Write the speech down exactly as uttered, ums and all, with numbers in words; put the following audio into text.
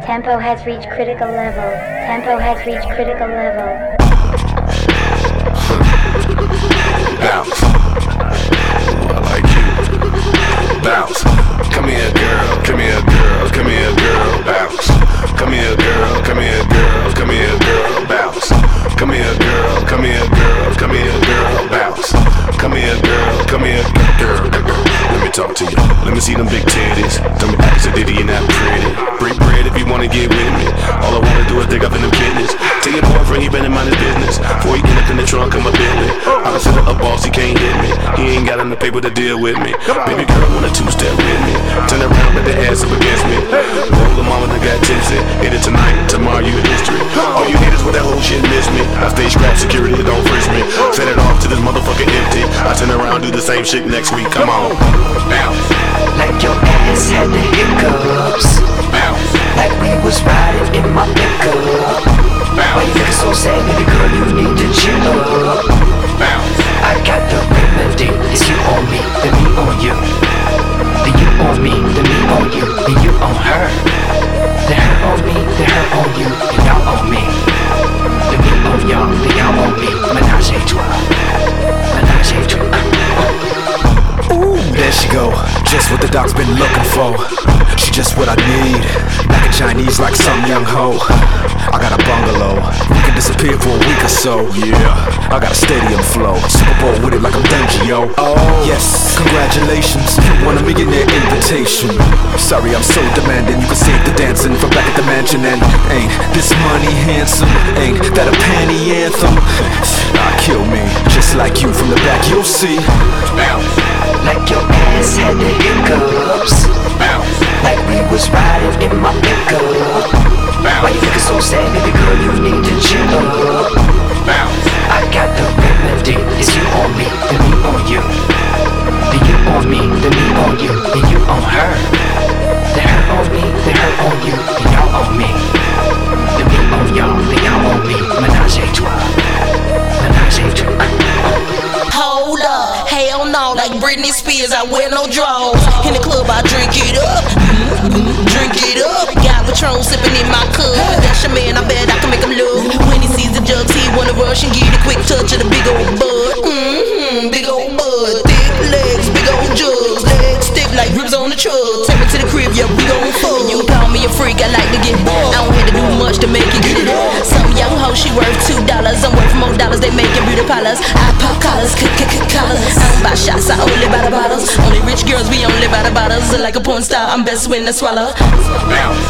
Tempo has reached critical level. Tempo has reached critical level. Bounce. Ooh, I like you. Bounce. Come here, girl. Come here, girl. Come here, girl. Bounce. Come here, girl. Come here, girl. Come here, girl. Bounce. Come here, girl. Come here, girl. Come here, girl. Bounce. Come here, girl. Come here, girl. Let me talk to you. Let me see them big titties. Tell me ask a ditty and that pretty. Break bread if you wanna get with me. All I wanna do is dig up in them kidneys. Tell your boyfriend he better mind his business before he get up in the trunk of my Bentley. I consider a boss, he can't hit me. He ain't got enough paper to deal with me. Baby girl wanna two-step with me. Turn around, put the ass up against me. Roll the mama that got tipsy. Hit it tonight, tomorrow you in history. All you haters with that whole shit miss me. I stay scrap security, don't frisk me. Set it off to this motherfucker empty. I turn around, do the same shit next week. Come on. Bounce. Like your ass had the hiccups. Bounce. Like we was riding in my pickup. Bounce. Why you looking so sad, baby girl? You need to chill up. Bounce. I got the remedy. It's you on me, then me on you. Then you on me, then me on you. Then you on her. Then her on me, then her on you. Then y'all on me. Then me on y'all, then y'all on me. Menage a trois. Menage a trois. Ooh, there she go, just what the doc's been looking for. She just what I need, back in Chinese like some young hoe. I got a bungalow, we can disappear for a week or so. Yeah, I got a stadium flow, Super Bowl with it like I'm Dungio. Oh, yes, congratulations, you won a millionaire invitation. Sorry I'm so demanding, you can save the dancing from back at the mansion. And ain't this money handsome, ain't that a panty anthem? Nah, kill me, just like you from the back you'll see. Bounce. Like your ass had the hiccups. Bounce. Like we was riding in my pickup. Bounce. Why you looking so sad, baby girl? You need to chill up. Bounce. I got the remedy. It's you on me, then me on you. Then you on me, then me on you. Then you on her. Then her on me, then her on you. Then y'all on me. Then me on y'all, then y'all on me. Menage a trois. Menage a trois. Hold up, hell no, like Britney Spears, I wear no drawers. In the club, I drink it up, drink it up. Got Patron sipping in my cup. That's your man, I bet I can make him look. When he sees the jugs, he wanna rush and get a quick touch of the big old bud. Mm-hmm, big old bud, thick legs, big old jugs, legs stiff like ribs on the truck. Take me to the crib, yeah, we gon' fuck. You call me a freak, I like to get bored. I don't have to do much to make it get it up. Some young hoe, she worth two dollars. I'm worth more dollars, they making beauty parlors. I pop collars, collars. I don't buy shots, I only buy the bottles. Only rich girls, we only buy the bottles. Like a porn star, I'm best when I swallow. Bounce.